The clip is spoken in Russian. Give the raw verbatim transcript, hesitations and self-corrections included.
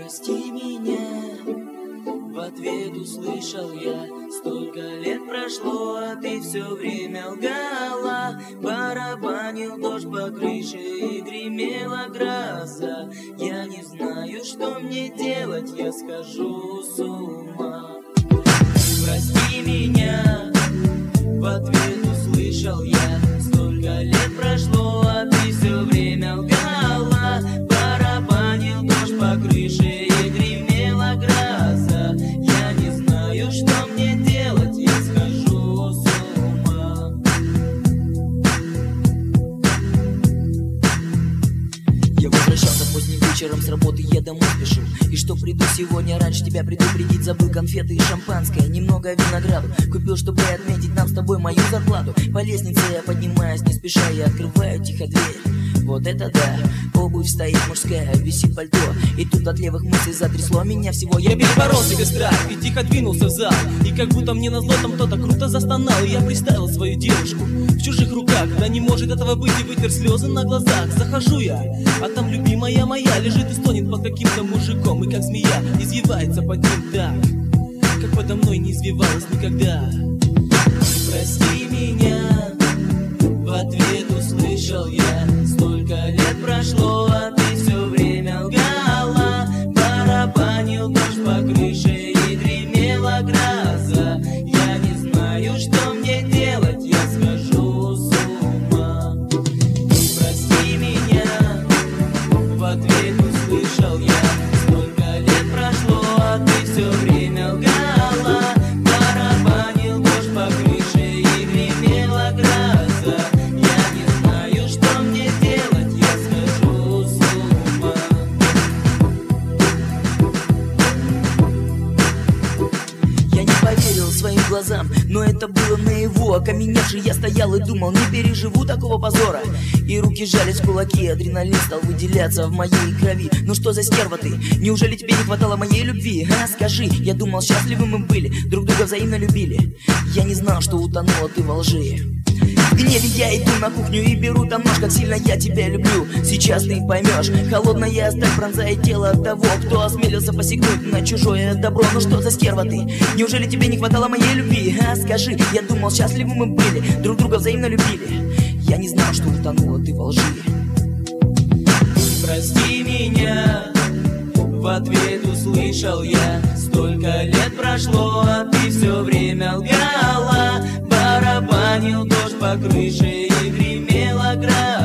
Прости меня, в ответ услышал я. Столько лет прошло, а ты все время лгала. Барабанил дождь по крыше и гремела гроза. Я не знаю, что мне делать, я схожу с ума. Прости меня, в ответ услышал я. Столько лет прошло, а ты все время лгала. Барабанил дождь по крыше и гремела гроза. Я не знаю, что мне делать, я схожу с ума. Я возвращался поздним вечером с работы, я домой спешил. И что приду сегодня раньше тебя предупредить. Забыл конфеты и шампанское, немного винограду. Купил, чтобы отметить нам с тобой мою зарплату. По лестнице я поднимаюсь не спеша, я открываю тихо дверь. Вот это да, обувь стоит мужская, висит пальто. И тут от левых мыслей затрясло меня всего. Я переборол себе страх и тихо двинулся в зал. И как будто мне назло там кто-то круто застонал. И я представил свою девушку в чужих руках. Да не может этого быть, и вытер слезы на глазах. Захожу я, а там любимая моя лежит и стонет под каким-то мужиком. И как змея извивается под ним так, как подо мной не извивалась никогда. Прости меня, в ответ услышал я. Столько лет прошло, а ты все время лгала. Барабанил дождь по крыше и гремела гроза. Я не знаю, что мне делать, я схожу с ума. Прости меня, в ответ услышал я. Столько лет прошло, а ты все время лгала. Барабанил дождь по крыше и гремела гроза. Я не знаю, что мне делать, я схожу с ума. Я не поверил своим глазам, но это было наяву. Окаменевший я стоял и думал, не переживу такого позора. И руки сжались в кулаки, адреналин стал выделяться в моей крови. Ну что за стерва ты? Неужели тебе не хватало моей любви? А, скажи, я думал, счастливы мы были, друг друга взаимно любили. Я не знал, что утонула ты во лжи. В гневе я иду на кухню и беру там нож. Как сильно я тебя люблю, сейчас ты поймешь. Холодная сталь пронзает тело того, кто осмелился посягнуть на чужое добро. Ну что за стерва ты? Неужели тебе не хватало моей любви? А, скажи, я думал, счастливы мы были, друг друга взаимно любили. Я не знал, что утонула ты во лжи. Прости меня, в ответ услышал я. Столько лет прошло, а ты все время лгала. Барабанил дождь по крыше и гремела гроза.